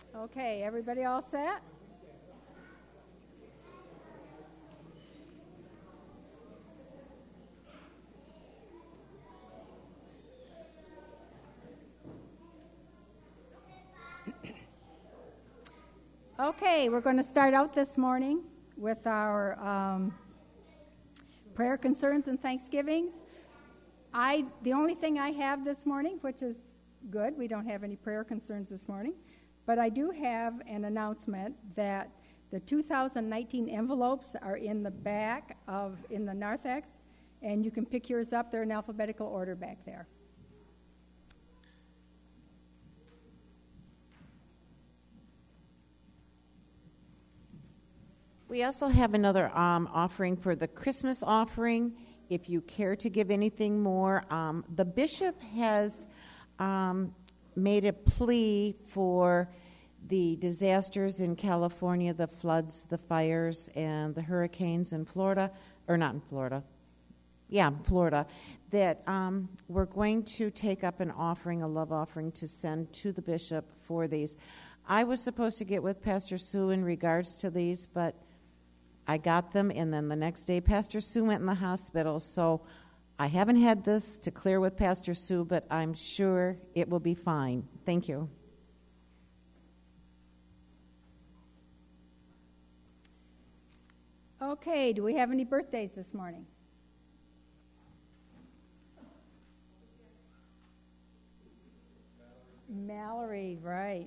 Okay, everybody all set? Okay, we're going to start out this morning with our prayer concerns and thanksgivings. The only thing I have this morning, which is good, we don't have any prayer concerns this morning, but I do have an announcement that the 2019 envelopes are in the back in the narthex, and you can pick yours up. They're in alphabetical order back there. We also have another offering for the Christmas offering. If you care to give anything more, the bishop has made a plea for the disasters in California, the floods, the fires, and the hurricanes in Florida, or not in Florida, Florida, that we're going to take up an offering, a love offering, to send to the bishop for these. I was supposed to get with Pastor Sue in regards to these, but I got them, and then the next day Pastor Sue went in the hospital, so I haven't had this to clear with Pastor Sue, but I'm sure it will be fine. Thank you. Okay, do we have any birthdays this morning? Mallory, right.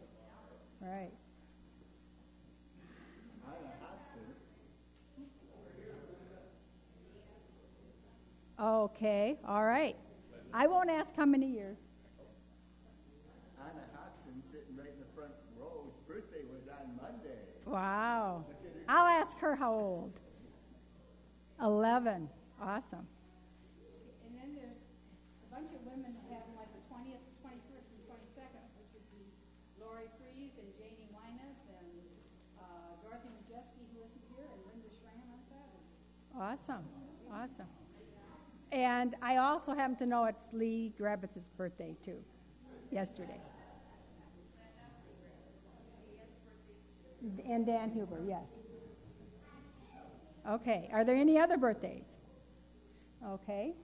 Okay, all right. I won't ask how many years. Anna Hodson, sitting right in the front row, his birthday was on Monday. Wow. I'll ask her how old. 11. Awesome. And then there's a bunch of women that have like the 20th, 21st, and 22nd, which would be Lori Fries and Janie Linus and Dorothy Majeski, who isn't here, and Linda Schramm on Saturday. Awesome. And I also happen to know it's Lee Grabitz's birthday, too, yesterday. And Dan Huber, yes. Okay, are there any other birthdays? Okay.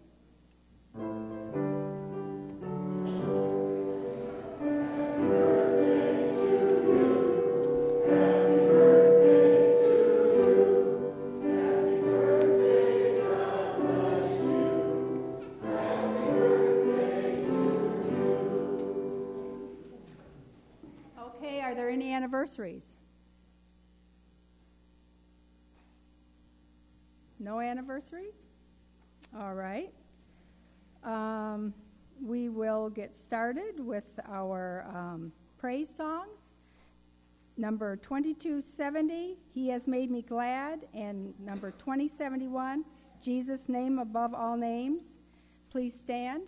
Okay, are there any anniversaries? No anniversaries? All right. We will get started with our praise songs. Number 2270, He Has Made Me Glad, and number 2071, Jesus' Name Above All Names. Please stand.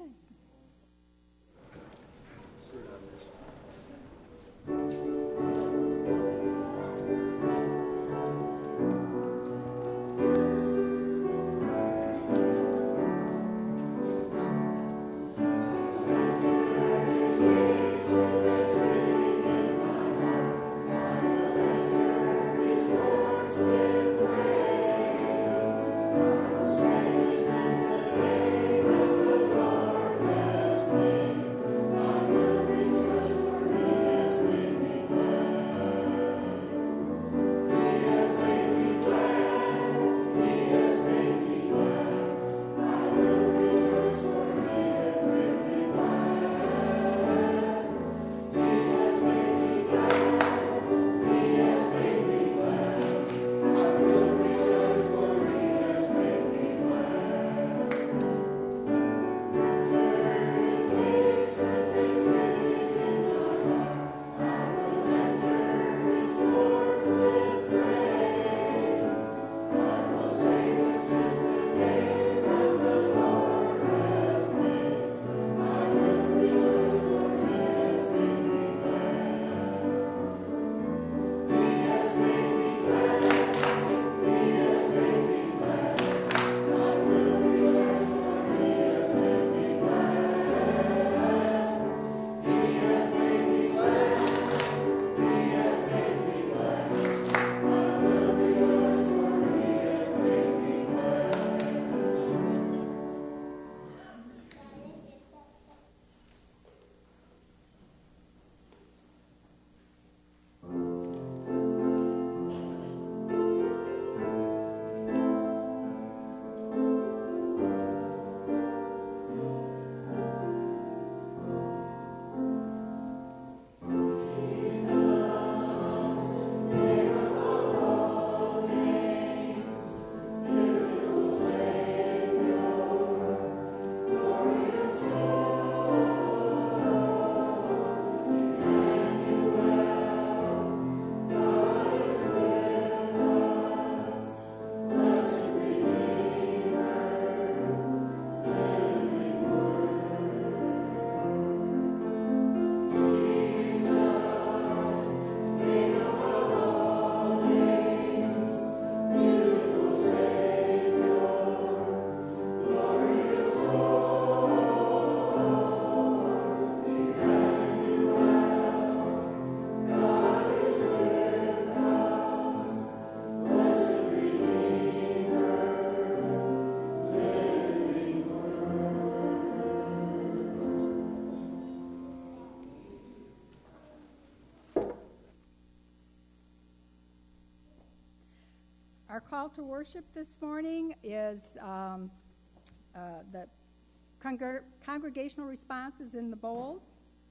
Our call to worship this morning is the congregational response is in the bowl.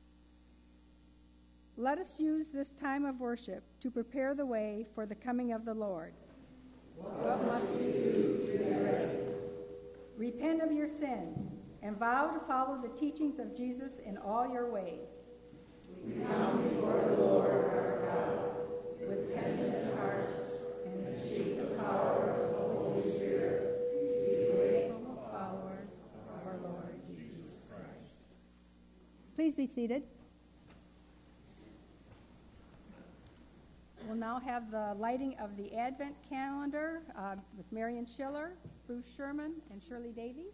Let us use this time of worship to prepare the way for the coming of the Lord. What must we do to be ready? Repent of your sins and vow to follow the teachings of Jesus in all your ways. We come before the Lord our God with penitent hearts and seek the power of the Holy Spirit to be faithful followers of our Lord Jesus Christ. Please be seated. We'll now have the lighting of the Advent calendar with Marion Schiller, Bruce Sherman, and Shirley Davies.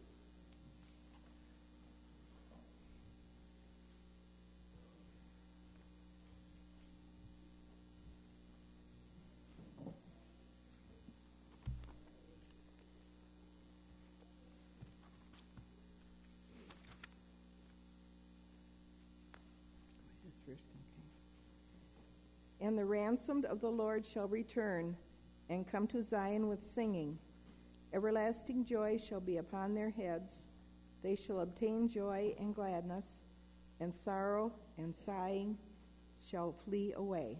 And the ransomed of the Lord shall return and come to Zion with singing. Everlasting joy shall be upon their heads. They shall obtain joy and gladness, and sorrow and sighing shall flee away.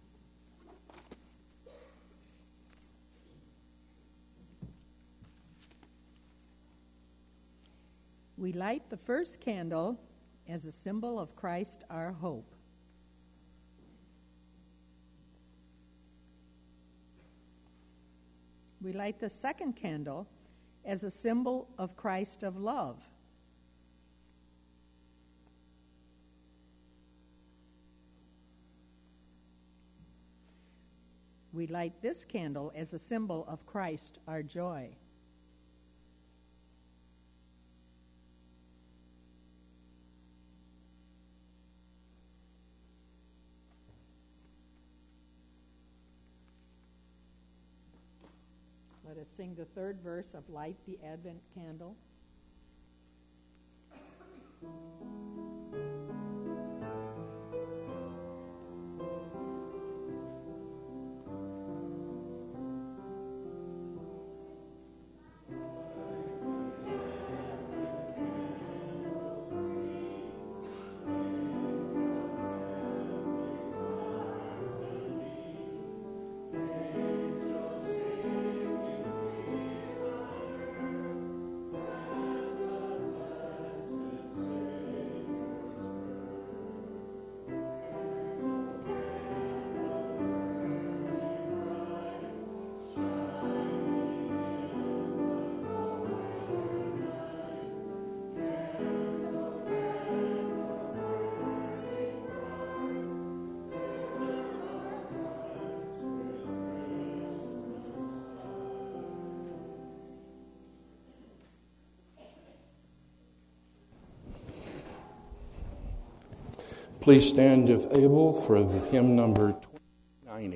We light the first candle as a symbol of Christ our hope. We light the second candle as a symbol of Christ of love. We light this candle as a symbol of Christ our joy. Let us sing the third verse of Light the Advent Candle. Please stand if able for the hymn number 2090.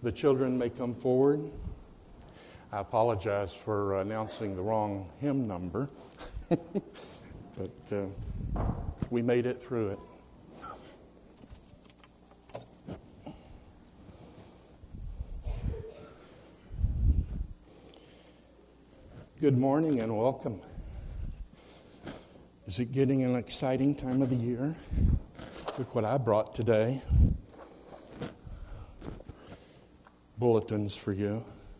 The children may come forward. I apologize for announcing the wrong hymn number, but we made it through it. Good morning and welcome. Is it getting an exciting time of the year? Look what I brought today. Bulletins for you.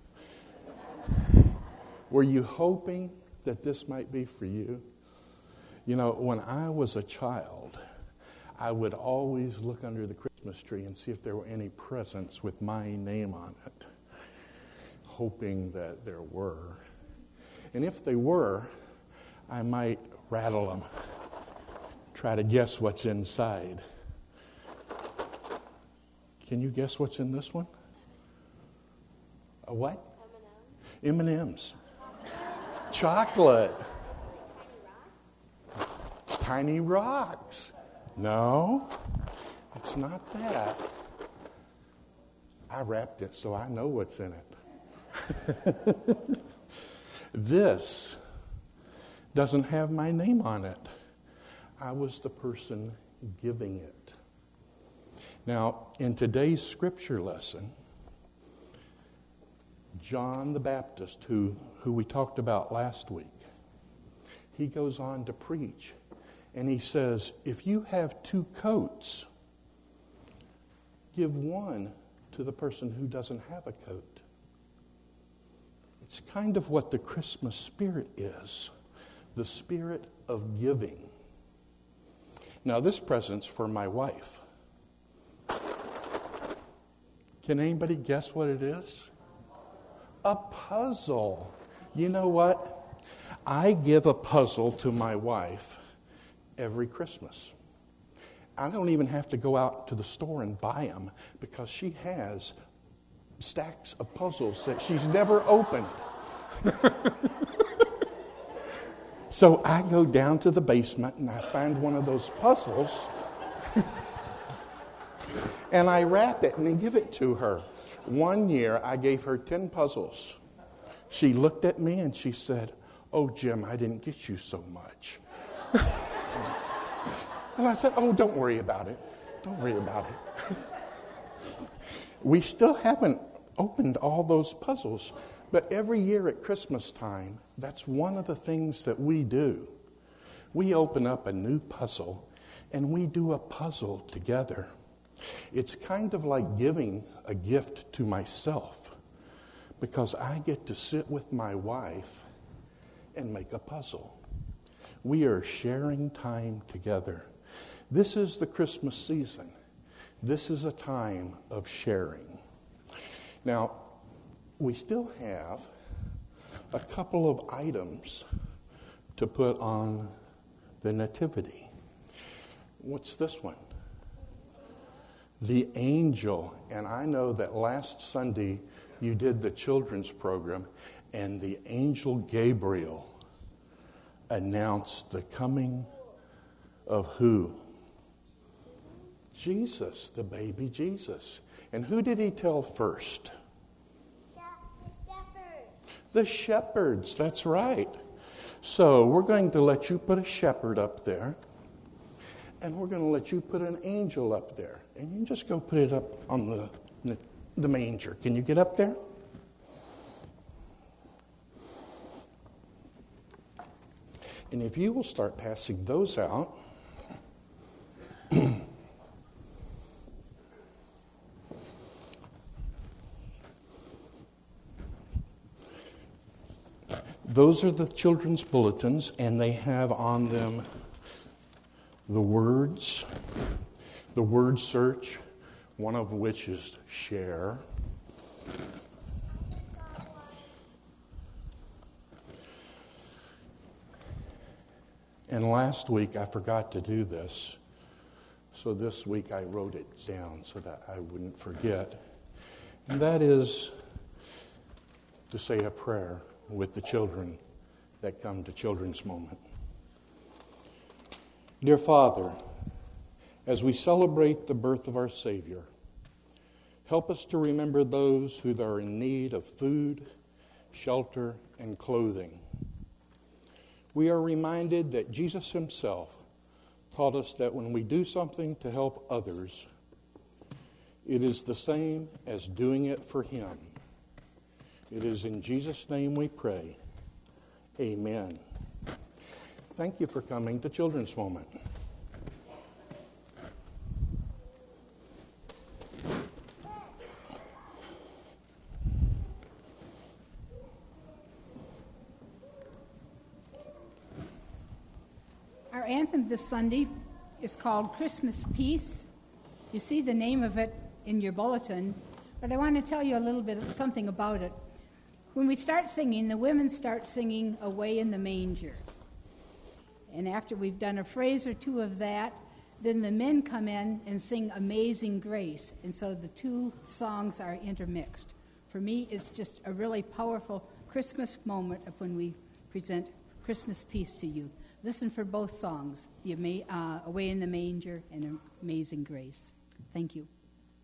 Were you hoping that this might be for you? You know, when I was a child, I would always look under the Christmas tree and see if there were any presents with my name on it, hoping that there were. And if they were, I might rattle them, try to guess what's inside. Can you guess what's in this one? A what? M&M's. Chocolate. Tiny rocks. No, it's not that. I wrapped it so I know what's in it. This doesn't have my name on it. I was the person giving it. Now, in today's scripture lesson, John the Baptist, who we talked about last week, he goes on to preach, and he says, if you have 2 coats, give one to the person who doesn't have a coat. It's kind of what the Christmas spirit is, the spirit of giving. Now, this present's for my wife. Can anybody guess what it is? A puzzle. You know what? I give a puzzle to my wife every Christmas. I don't even have to go out to the store and buy them because she has stacks of puzzles that she's never opened. So I go down to the basement and I find one of those puzzles and I wrap it and then give it to her. One year I gave her 10 puzzles. She looked at me and she said, "Oh, Jim, I didn't get you so much." And I said, "Oh, don't worry about it. Don't worry about it." We still haven't opened all those puzzles, but every year at Christmas time, that's one of the things that we do. We open up a new puzzle, and we do a puzzle together. It's kind of like giving a gift to myself, because I get to sit with my wife and make a puzzle. We are sharing time together. This is the Christmas season. This is a time of sharing. Now, we still have a couple of items to put on the nativity. What's this one? The angel. And I know that last Sunday you did the children's program, and the angel Gabriel announced the coming of who? Jesus, the baby Jesus. And who did he tell first? The shepherds. The shepherds, that's right. So we're going to let you put a shepherd up there, and we're going to let you put an angel up there. And you can just go put it up on the manger. Can you get up there? And if you will start passing those out. Those are the children's bulletins, and they have on them the words, the word search, one of which is share. And last week I forgot to do this, so this week I wrote it down so that I wouldn't forget. And that is to say a prayer with the children that come to Children's Moment. Dear Father, as we celebrate the birth of our Savior, Help us to remember those who are in need of food, shelter, and clothing. We are reminded that Jesus himself taught us that when we do something to help others, it is the same as doing it for him. It is in Jesus' name we pray. Amen. Thank you for coming to Children's Moment. Our anthem this Sunday is called Christmas Peace. You see the name of it in your bulletin, but I want to tell you a little bit of something about it. When we start singing, the women start singing Away in the Manger. And after we've done a phrase or two of that, then the men come in and sing Amazing Grace. And so the two songs are intermixed. For me, it's just a really powerful Christmas moment of when we present Christmas Peace to you. Listen for both songs, Away in the Manger and Amazing Grace. Thank you.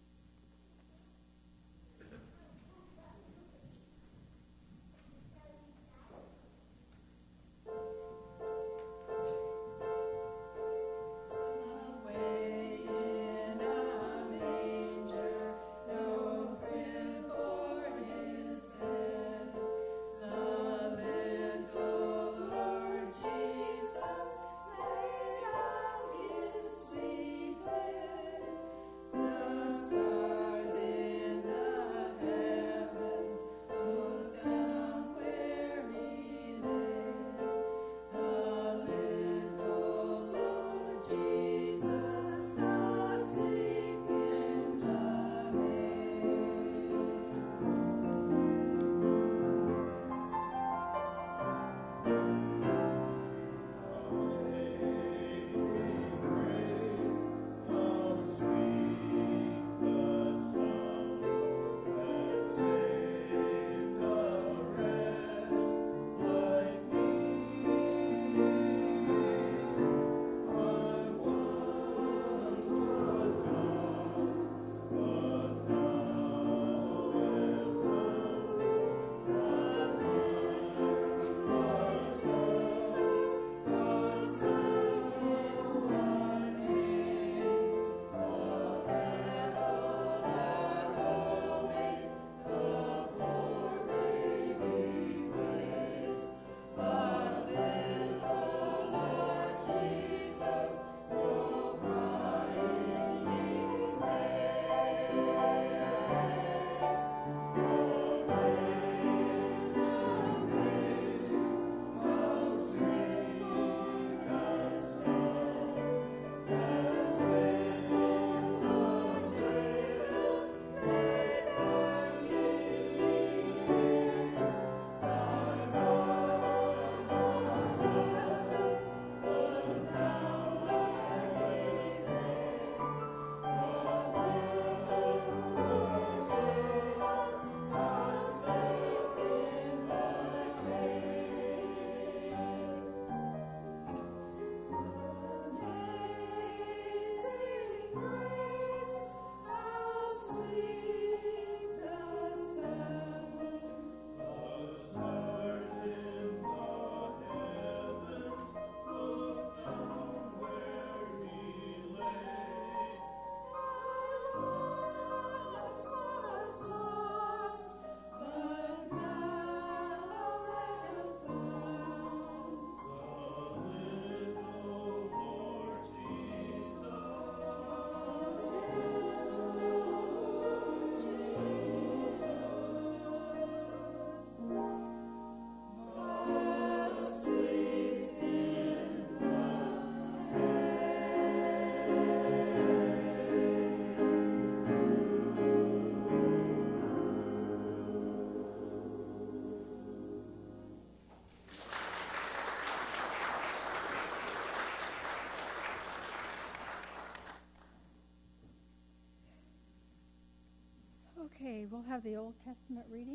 Okay, we'll have the Old Testament reading.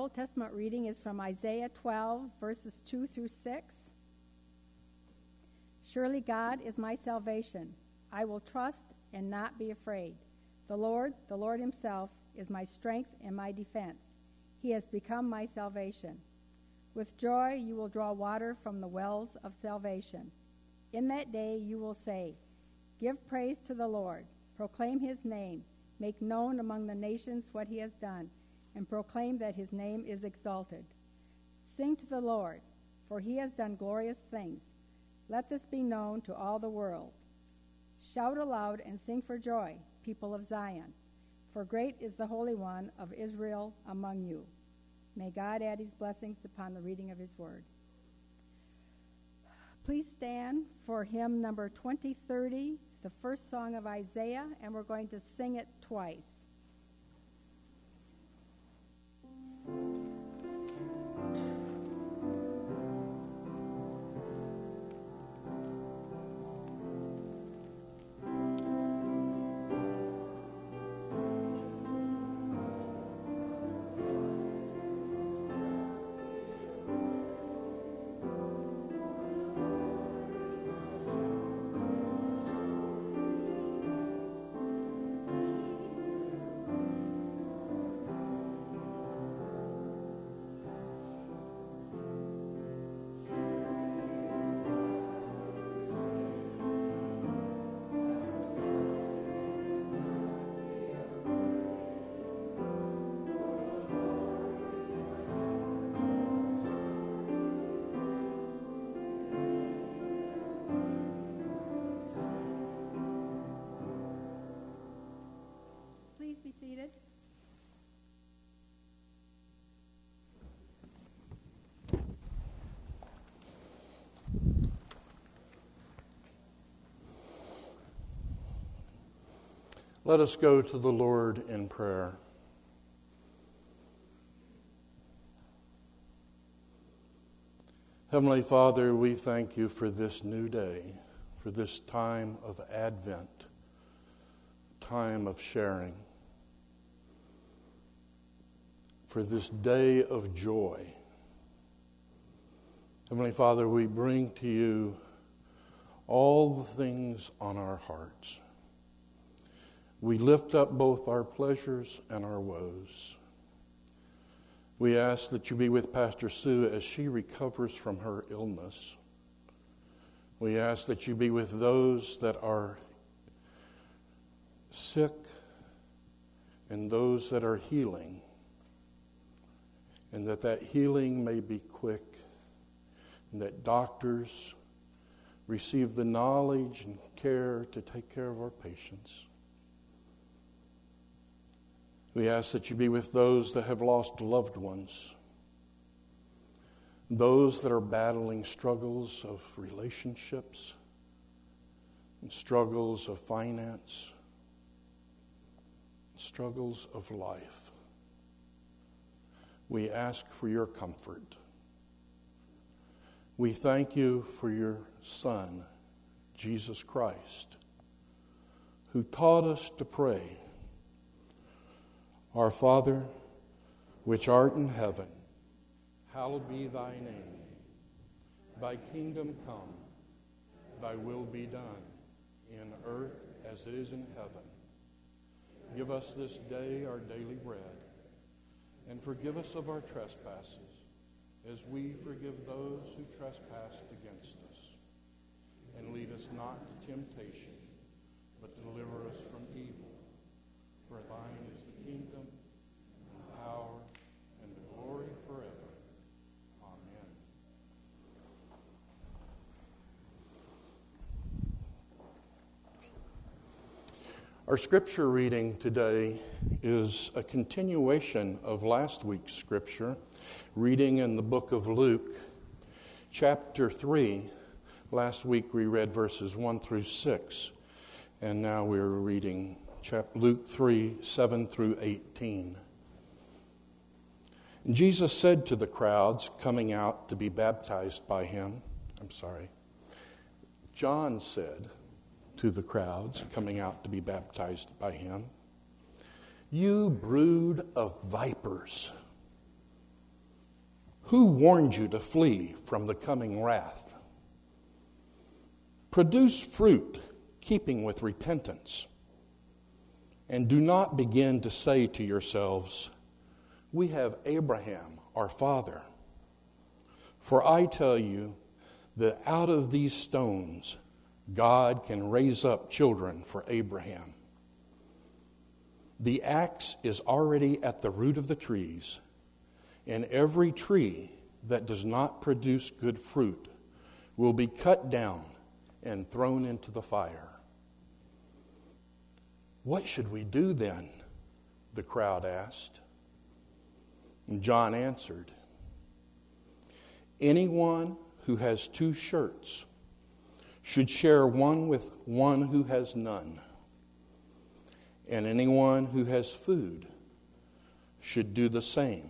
Old Testament reading is from Isaiah 12, verses 2 through 6. Surely God is my salvation. I will trust and not be afraid. The Lord himself, is my strength and my defense. He has become my salvation. With joy you will draw water from the wells of salvation. In that day you will say, give praise to the Lord. Proclaim his name. Make known among the nations what he has done, and proclaim that his name is exalted. Sing to the Lord, for he has done glorious things. Let this be known to all the world. Shout aloud and sing for joy, people of Zion, for great is the Holy One of Israel among you. May God add his blessings upon the reading of his word. Please stand for hymn number 2030, the first song of Isaiah, and we're going to sing it twice. Please be seated. Let us go to the Lord in prayer. Heavenly Father, we thank you for this new day, for this time of Advent, time of sharing, for this day of joy. Heavenly Father, we bring to you all the things on our hearts. We lift up both our pleasures and our woes. We ask that you be with Pastor Sue as she recovers from her illness. We ask that you be with those that are sick and those that are healing, and that healing may be quick, and that doctors receive the knowledge and care to take care of our patients. We ask that you be with those that have lost loved ones, those that are battling struggles of relationships and struggles of finance, struggles of life. We ask for your comfort. We thank you for your Son, Jesus Christ, who taught us to pray, Our Father, which art in heaven, hallowed be thy name. Thy kingdom come, thy will be done, in earth as it is in heaven. Give us this day our daily bread, and forgive us of our trespasses, as we forgive those who trespass against us. And lead us not to temptation, but deliver us from evil. For thine is the kingdom, and the power, and the glory forever. Amen. Our scripture reading today is a continuation of last week's scripture, reading in the book of Luke, chapter 3. Last week we read verses 1 through 6, and now we're reading Luke 3, 7 through 18. And Jesus said to the crowds coming out to be baptized by him, John said to the crowds coming out to be baptized by him, "You brood of vipers, Who warned you to flee from the coming wrath? Produce fruit keeping with repentance, and do not begin to say to yourselves, we have Abraham, our father. For I tell you that out of these stones God can raise up children for Abraham. The axe is already at the root of the trees, and every tree that does not produce good fruit will be cut down and thrown into the fire. What should we do then? The crowd asked. And John answered, anyone who has 2 shirts should share one with one who has none. And anyone who has food should do the same.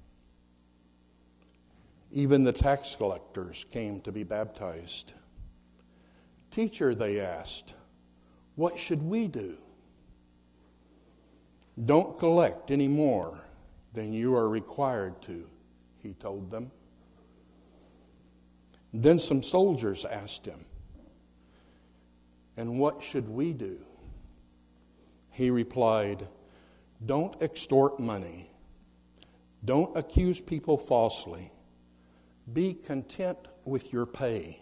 Even the tax collectors came to be baptized. Teacher, they asked, what should we do? Don't collect any more than you are required to, he told them. Then some soldiers asked him, and what should we do? He replied, don't extort money. Don't accuse people falsely. Be content with your pay.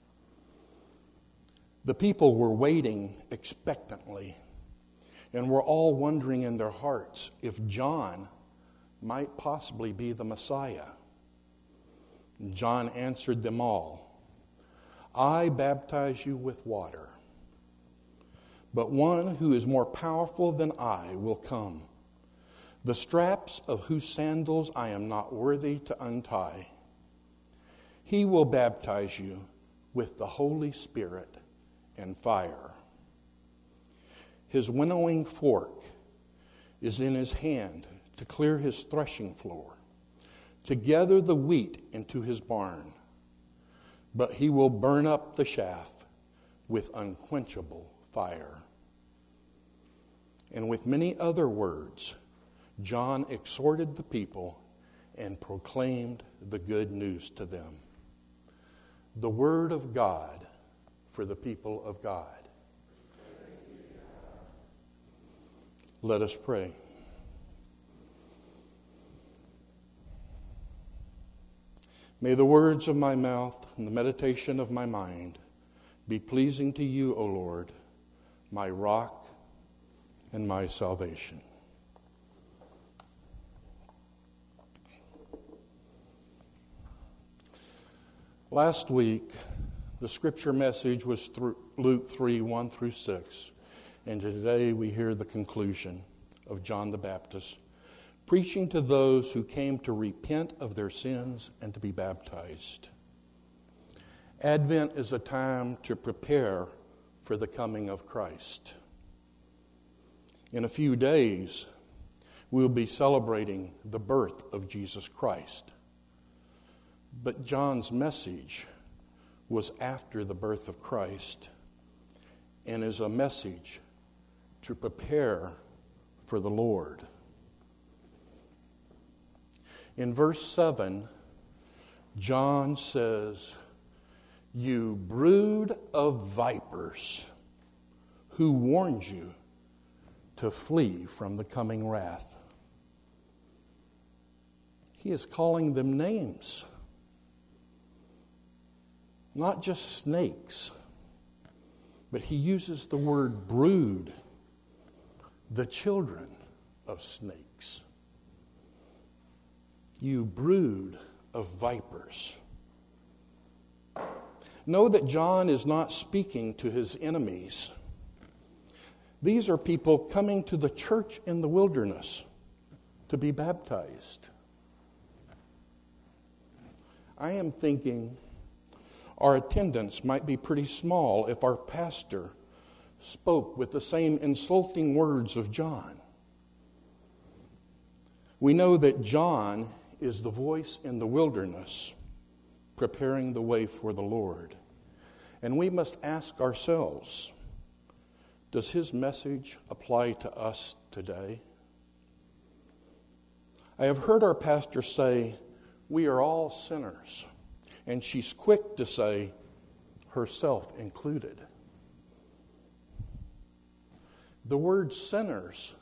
The people were waiting expectantly and were all wondering in their hearts if John might possibly be the Messiah. John answered them all, I baptize you with water, but one who is more powerful than I will come, the straps of whose sandals I am not worthy to untie. He will baptize you with the Holy Spirit and fire. His winnowing fork is in his hand to clear his threshing floor, to gather the wheat into his barn. But he will burn up the chaff with unquenchable fire. And with many other words, John exhorted the people and proclaimed the good news to them. The word of God for the people of God. Let us pray. May the words of my mouth and the meditation of my mind be pleasing to you, O Lord, my rock and my salvation. Last week, the scripture message was through Luke 3, 1 through 6. And today we hear the conclusion of John the Baptist, preaching to those who came to repent of their sins and to be baptized. Advent is a time to prepare for the coming of Christ. In a few days, we'll be celebrating the birth of Jesus Christ. But John's message was after the birth of Christ and is a message to prepare for the Lord. In verse 7, John says, "You brood of vipers, who warned you to flee from the coming wrath?" He is calling them names. Not just snakes, but he uses the word brood, the children of snakes. You brood of vipers. Know that John is not speaking to his enemies. These are people coming to the church in the wilderness to be baptized. I am thinking our attendance might be pretty small if our pastor spoke with the same insulting words of John. We know that John is the voice in the wilderness, preparing the way for the Lord. And we must ask ourselves, does his message apply to us today? I have heard our pastor say, we are all sinners. And she's quick to say, herself included. The word sinners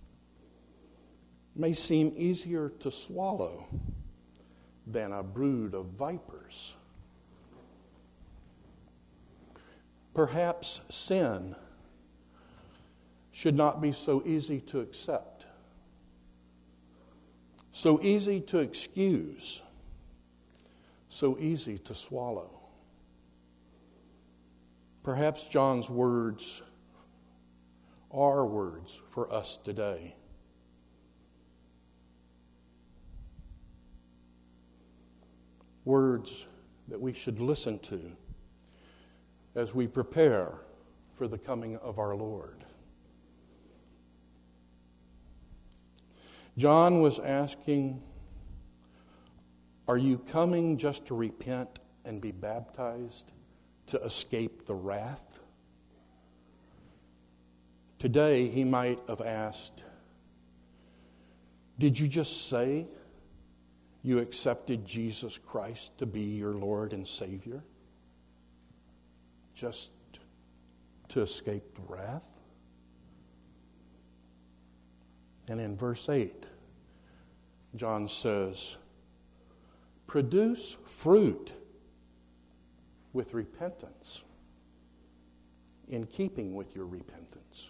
may seem easier to swallow than a brood of vipers. Perhaps sin should not be so easy to accept, so easy to excuse, so easy to swallow. Perhaps John's words are words for us today. Words that we should listen to as we prepare for the coming of our Lord. John was asking, are you coming just to repent and be baptized to escape the wrath? Today he might have asked, did you just say you accepted Jesus Christ to be your Lord and Savior just to escape the wrath? And in verse 8, John says, produce fruit with repentance, in keeping with your repentance.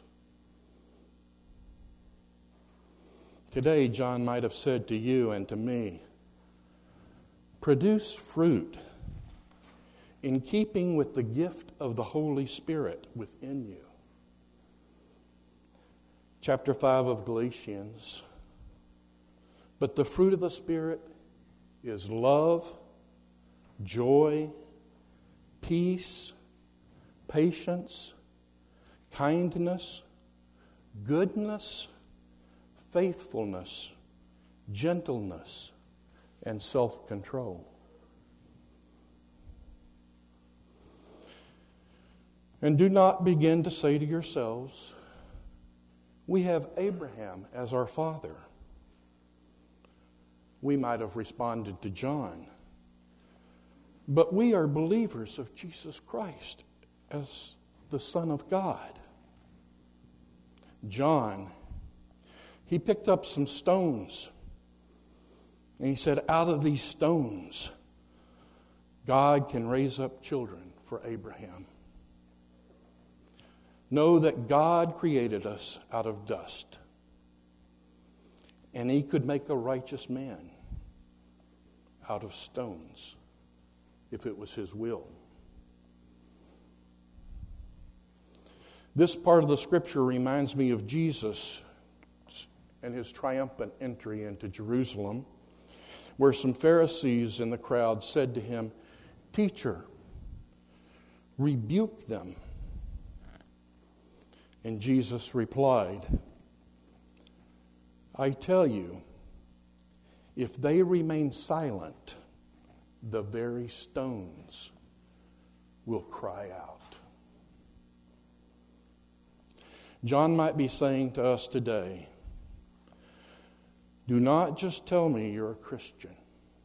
Today, John might have said to you and to me, produce fruit in keeping with the gift of the Holy Spirit within you. Chapter 5 of Galatians. But the fruit of the Spirit is love, joy, peace, patience, kindness, goodness, faithfulness, gentleness, and self-control. And do not begin to say to yourselves, we have Abraham as our father. We might have responded to John, but we are believers of Jesus Christ as the Son of God. John, he picked up some stones and he said, out of these stones, God can raise up children for Abraham. Know that God created us out of dust, and he could make a righteous man out of stones if it was his will. This part of the scripture reminds me of Jesus and his triumphant entry into Jerusalem, where some Pharisees in the crowd said to him, "Teacher, rebuke them." And Jesus replied, "I tell you, if they remain silent, the very stones will cry out." John might be saying to us today, do not just tell me you're a Christian.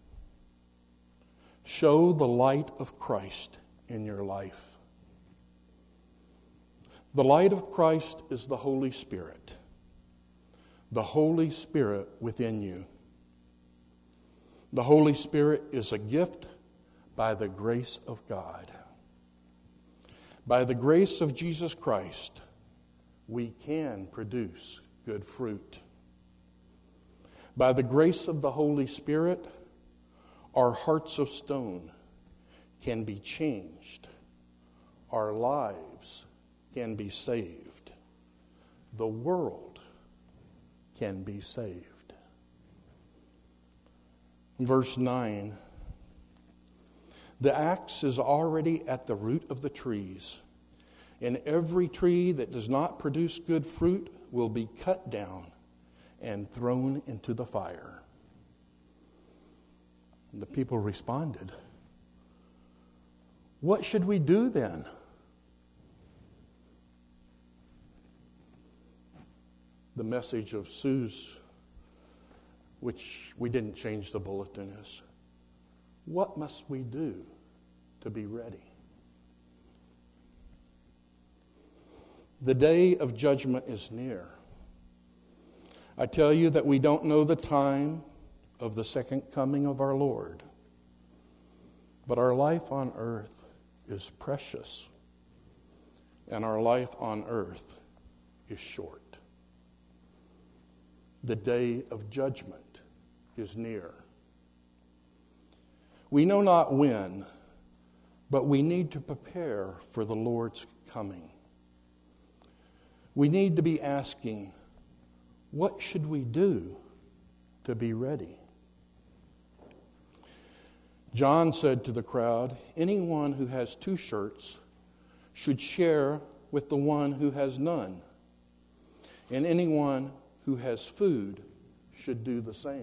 Show the light of Christ in your life. The light of Christ is the Holy Spirit. The Holy Spirit within you. The Holy Spirit is a gift by the grace of God. By the grace of Jesus Christ, we can produce good fruit. By the grace of the Holy Spirit, our hearts of stone can be changed. Our lives can be saved. The world can be saved. Verse 9, the axe is already at the root of the trees, and every tree that does not produce good fruit will be cut down and thrown into the fire. And the people responded, "What should we do then?" The message of Sue's, which we didn't change the bulletin, is What must we do to be ready? The day of judgment is near. I tell you that we don't know the time of the second coming of our Lord, but our life on earth is precious, and our life on earth is short. The day of judgment is near. We know not when, but we need to prepare for the Lord's coming. We need to be asking, what should we do to be ready? John said to the crowd, anyone who has 2 shirts should share with the one who has none, and anyone who has food should do the same.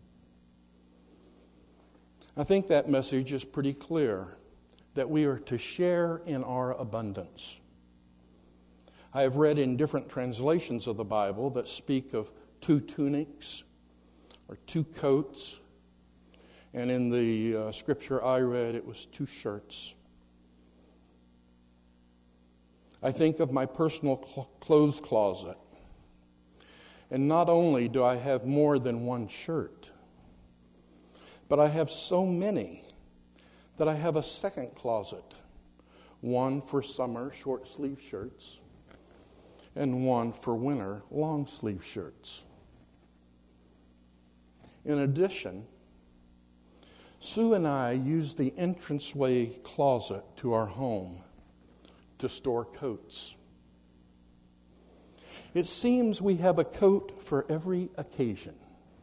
I think that message is pretty clear, that we are to share in our abundance. I have read in different translations of the Bible that speak of 2 tunics or 2 coats. And in the scripture I read, it was 2 shirts. I think of my personal clothes closet. And not only do I have more than 1 shirt, but I have so many that I have a second closet. One for summer short sleeve shirts, and one for winter long sleeve shirts. In addition, Sue and I use the entranceway closet to our home to store coats. It seems we have a coat for every occasion.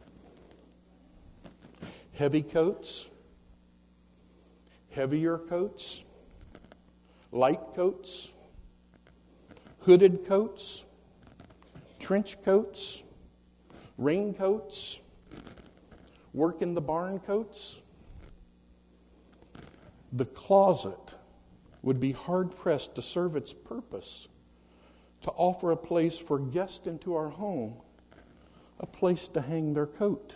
Heavy coats, heavier coats, light coats, hooded coats, trench coats, raincoats, work in the barn coats. The closet would be hard-pressed to serve its purpose, to offer a place for guests into our home, a place to hang their coat.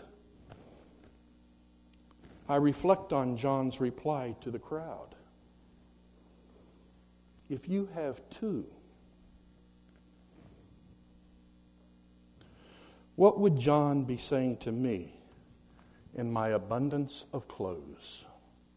I reflect on John's reply to the crowd. If you have 2, what would John be saying to me in my abundance of clothes?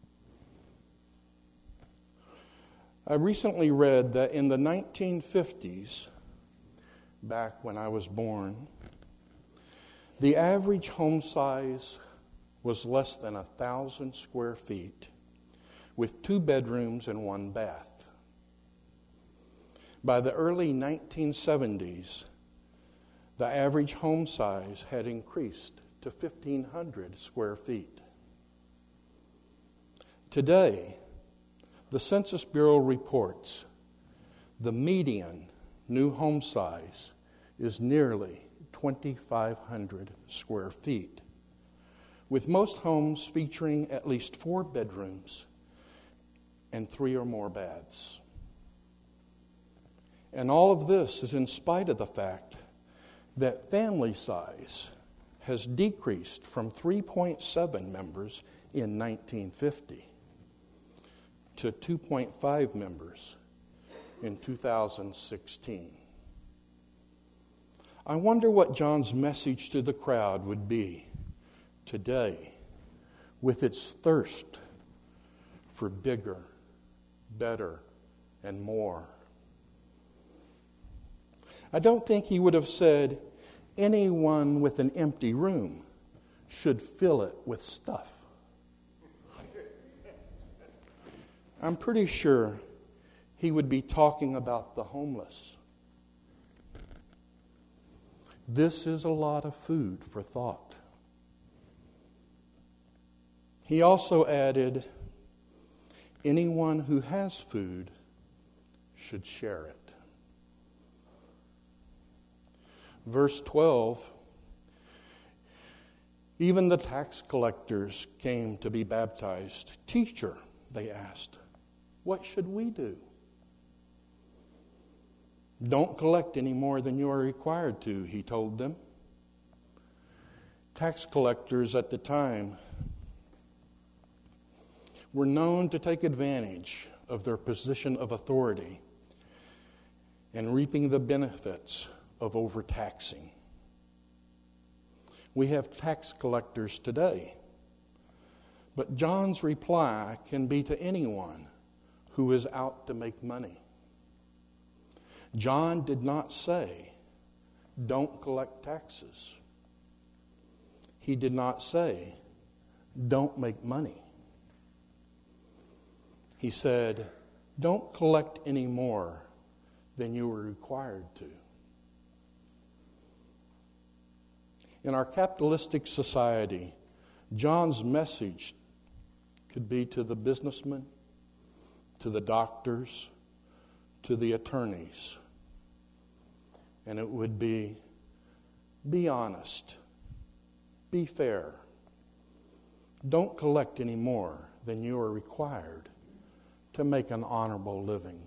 I recently read that in the 1950s, back when I was born, the average home size was less than 1,000 square feet, with 2 bedrooms and 1 bath. By the early 1970s, the average home size had increased to 1,500 square feet. Today, the Census Bureau reports the median new home size is nearly 2,500 square feet, with most homes featuring at least 4 bedrooms and 3 or more baths. And all of this is in spite of the fact that family size has decreased from 3.7 members in 1950 to 2.5 members in 2016. I wonder what John's message to the crowd would be today, with its thirst for bigger, better, and more. I don't think he would have said, anyone with an empty room should fill it with stuff. I'm pretty sure he would be talking about the homeless. This is a lot of food for thought. He also added, anyone who has food should share it. Verse 12, even the tax collectors came to be baptized. Teacher, they asked, what should we do? Don't collect any more than you are required to, he told them. Tax collectors at the time were known to take advantage of their position of authority and reaping the benefits of overtaxing. We have tax collectors today, but John's reply can be to anyone who is out to make money. John did not say, don't collect taxes. He did not say, don't make money. He said, don't collect any more than you were required to. In our capitalistic society, John's message could be to the businessmen, to the doctors, to the attorneys. And it would be honest, be fair. Don't collect any more than you are required to make an honorable living.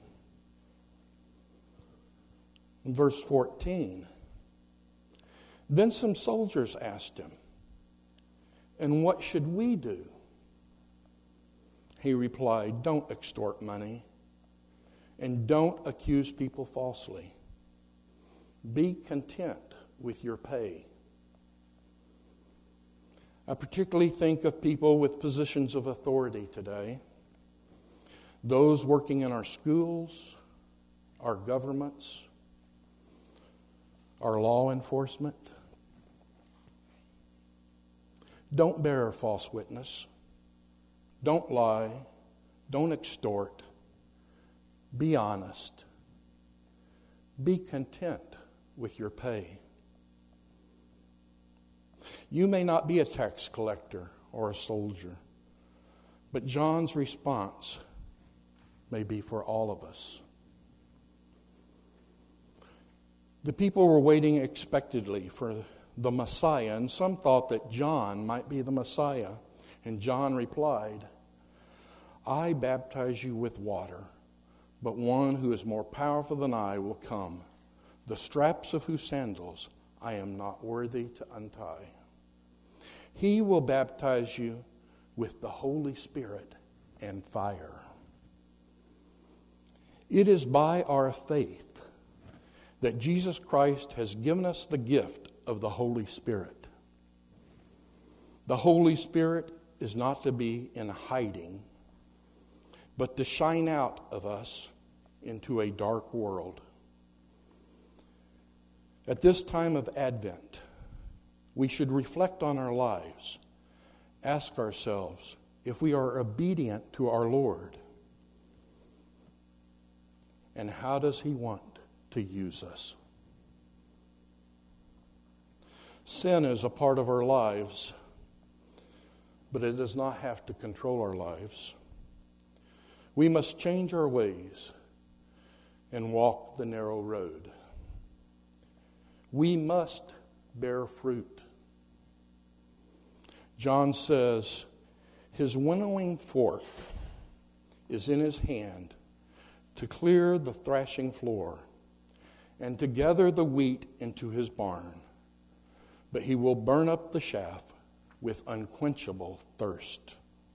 In verse 14, then some soldiers asked him, and what should we do? He replied, don't extort money and don't accuse people falsely. Be content with your pay. I particularly think of people with positions of authority today, those working in our schools, our governments, our law enforcement. Don't bear false witness. Don't lie. Don't extort. Be honest. Be content with your pay. You may not be a tax collector or a soldier, but John's response may be for all of us. The people were waiting expectantly for the Messiah, and some thought that John might be the Messiah. And John replied, I baptize you with water, but one who is more powerful than I will come, the straps of whose sandals I am not worthy to untie. He will baptize you with the Holy Spirit and fire. It is by our faith that Jesus Christ has given us the gift of the Holy Spirit. The Holy Spirit is not to be in hiding, but to shine out of us into a dark world. At this time of Advent, we should reflect on our lives, ask ourselves if we are obedient to our Lord, and how does He want to use us. Sin is a part of our lives, but it does not have to control our lives. We must change our ways and walk the narrow road. We must bear fruit. John says his winnowing fork is in his hand to clear the thrashing floor and to gather the wheat into his barn, but he will burn up the chaff with unquenchable thirst.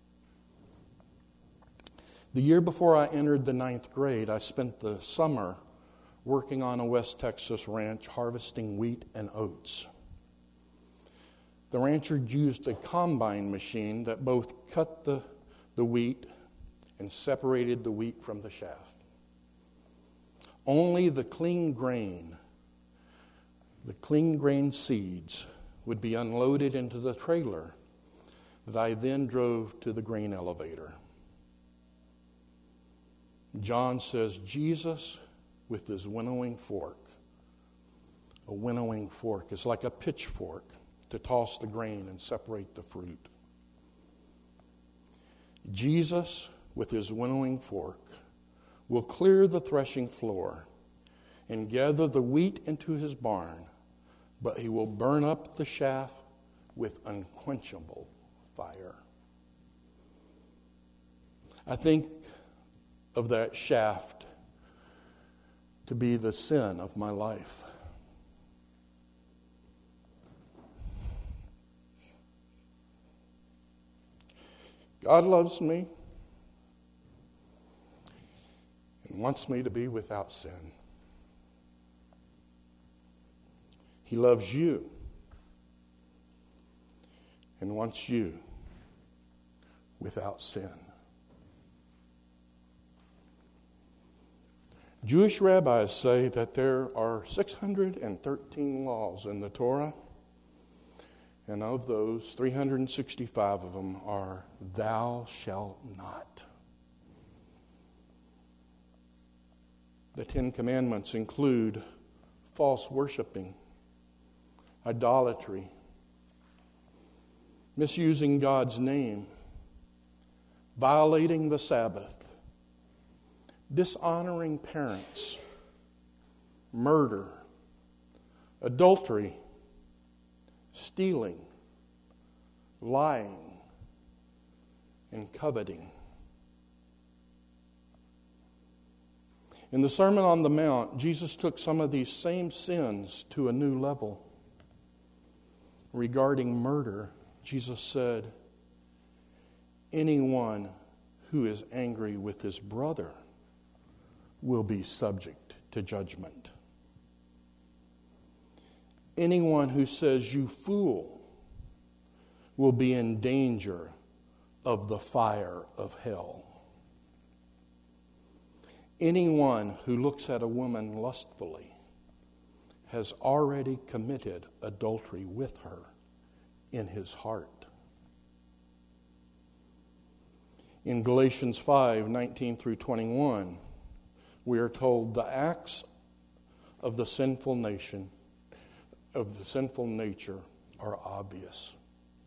The year before I entered the 9th grade, I spent the summer working on a West Texas ranch harvesting wheat and oats. The rancher used a combine machine that both cut the wheat and separated the wheat from the chaff. Only the clean grain seeds would be unloaded into the trailer that I then drove to the grain elevator. John says Jesus with his winnowing fork. A winnowing fork is like a pitchfork to toss the grain and separate the fruit. Jesus with his winnowing fork will clear the threshing floor and gather the wheat into his barn, but he will burn up the chaff with unquenchable fire. I think of that shaft to be the sin of my life. God loves me. and wants me to be without sin. He loves you and wants you without sin. Jewish rabbis say that there are 613 laws in the Torah, and of those, 365 of them are thou shalt not. The 10 Commandments include false worshiping, idolatry, misusing God's name, violating the Sabbath, dishonoring parents, murder, adultery, stealing, lying, and coveting. In the Sermon on the Mount, Jesus took some of these same sins to a new level. Regarding murder, Jesus said, anyone who is angry with his brother will be subject to judgment. Anyone who says, you fool, will be in danger of the fire of hell. Anyone who looks at a woman lustfully has already committed adultery with her in his heart. In Galatians 5:19 through 21, we are told the acts of the sinful nature are obvious.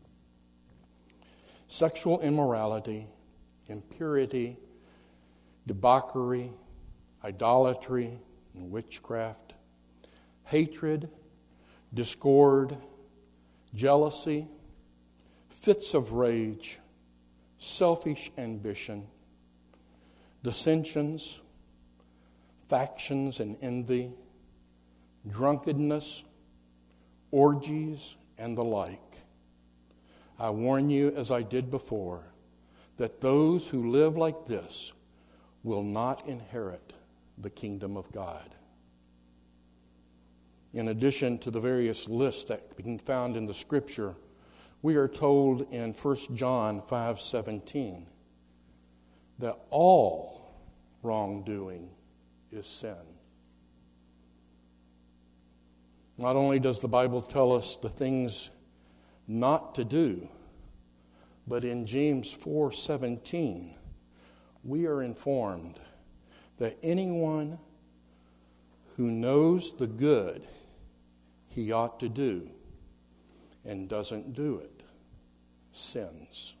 Sexual immorality, impurity, debauchery, idolatry, and witchcraft, hatred, discord, jealousy, fits of rage, selfish ambition, dissensions, factions and envy, drunkenness, orgies, and the like. I warn you, as I did before, that those who live like this will not inherit the kingdom of God. In addition to the various lists that can be found in the Scripture, we are told in 1 John 5:17 that all wrongdoing is sin. Not only does the Bible tell us the things not to do, but in James 4:17, we are informed that anyone who knows the good he ought to do and doesn't do it sins.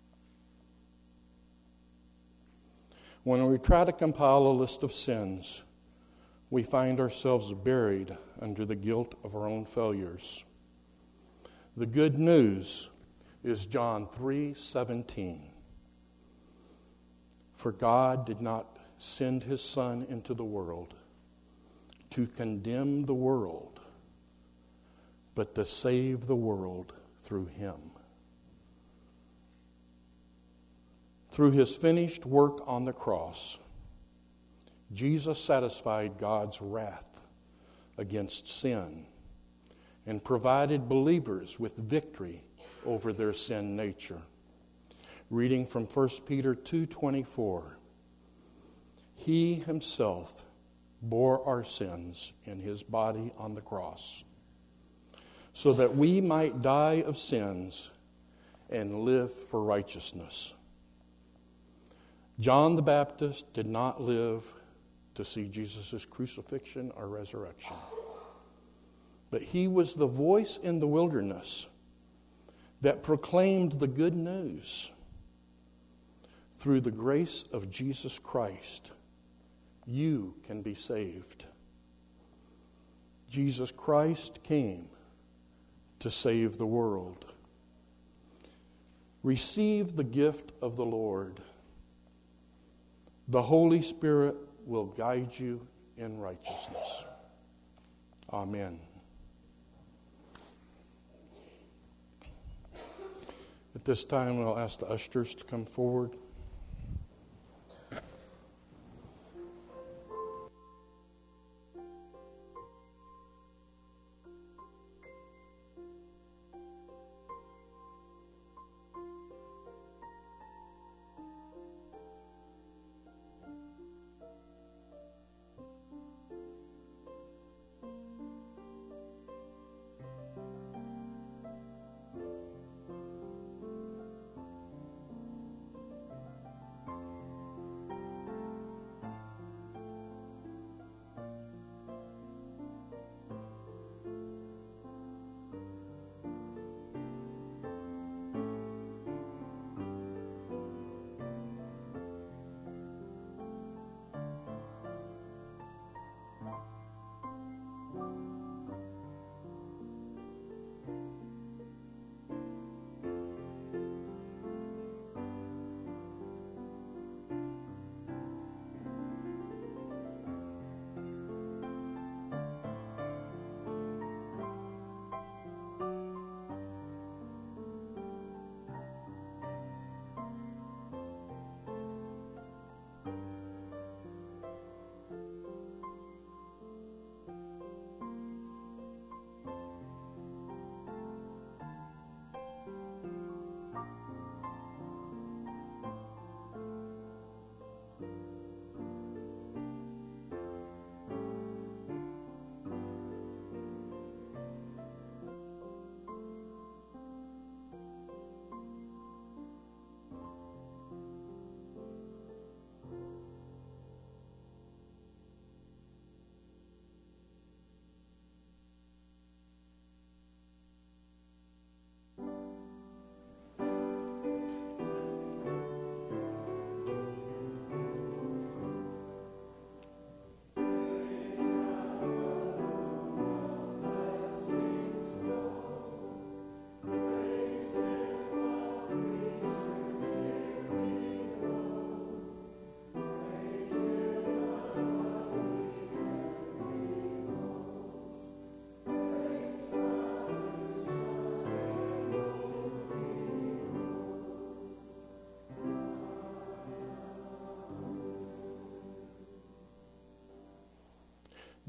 When we try to compile a list of sins, we find ourselves buried under the guilt of our own failures. The good news is John 3:17. For God did not send his Son into the world to condemn the world, but to save the world through him. Through his finished work on the cross, Jesus satisfied God's wrath against sin and provided believers with victory over their sin nature. Reading from 1 Peter 2:24, he himself bore our sins in his body on the cross, so that we might die of sins and live for righteousness. John the Baptist did not live to see Jesus' crucifixion or resurrection, but he was the voice in the wilderness that proclaimed the good news. Through the grace of Jesus Christ, you can be saved. Jesus Christ came to save the world. Receive the gift of the Lord. The Holy Spirit will guide you in righteousness. Amen. At this time, we'll ask the ushers to come forward.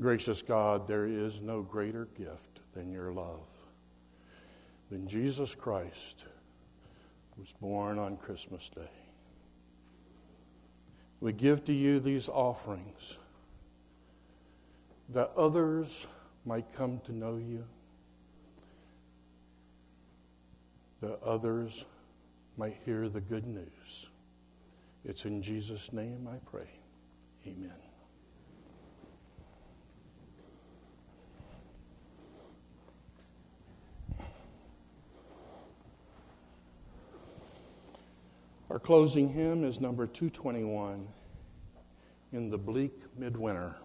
Gracious God, there is no greater gift than your love, than Jesus Christ was born on Christmas Day. We give to you these offerings that others might come to know you, that others might hear the good news. It's in Jesus' name I pray. Amen. Our closing hymn is number 221, In the Bleak Midwinter.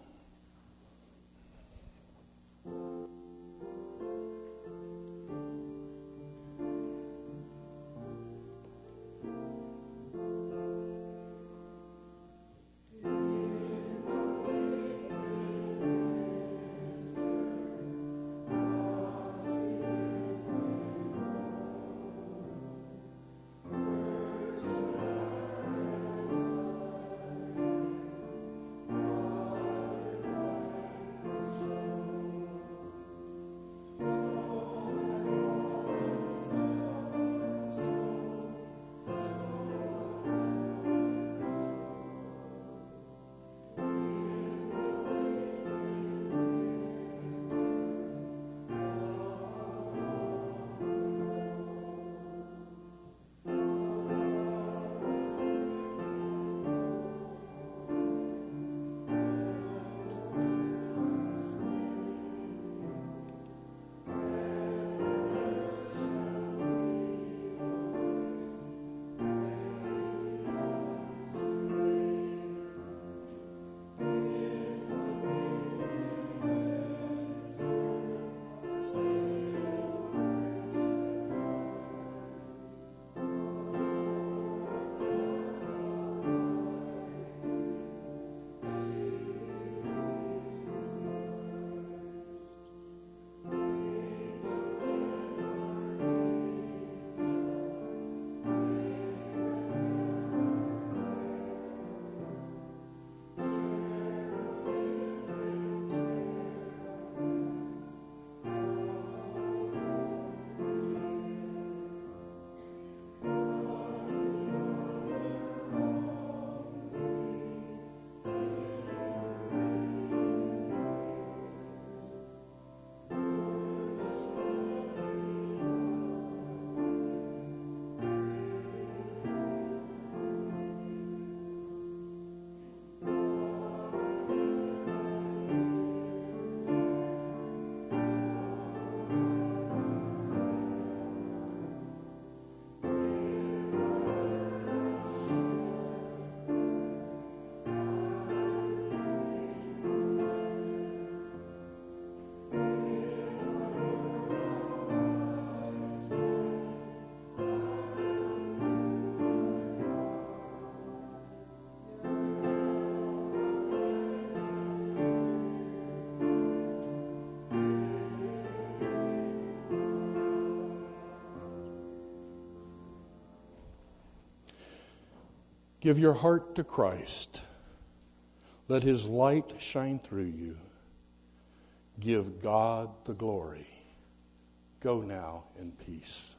Give your heart to Christ. Let his light shine through you. Give God the glory. Go now in peace.